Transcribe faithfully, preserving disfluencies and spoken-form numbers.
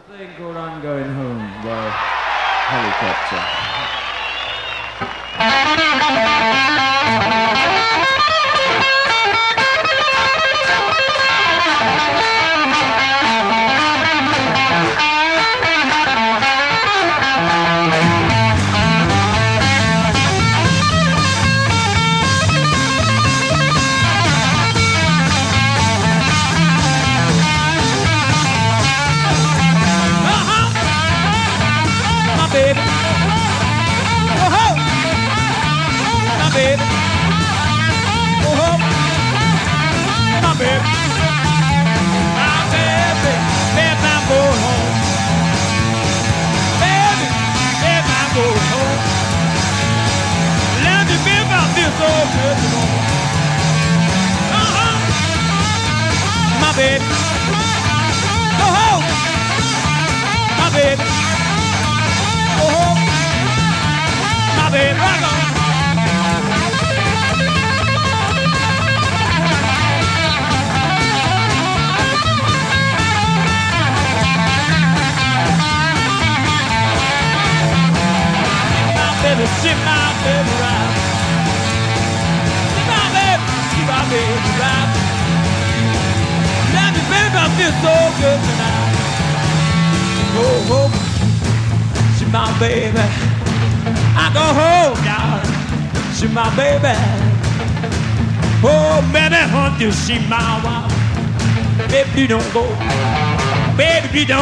Thing called I'm Going Home by Helicopter. Baby, oh ho, my baby, oh ho, my baby, my baby, baby, I'm going home, baby, baby, I'm going home. Let me be about this old good morning. Uh huh, my baby, oh ho, my baby. Oh, my baby, rock on. My baby, see my baby ride. See my baby, see my baby ride. Let me, baby, I feel so good tonight. Oh, oh. My baby, I go home, darling. She my baby. Oh, baby, hunt you, she my wife. Baby, you don't go. Baby, you don't.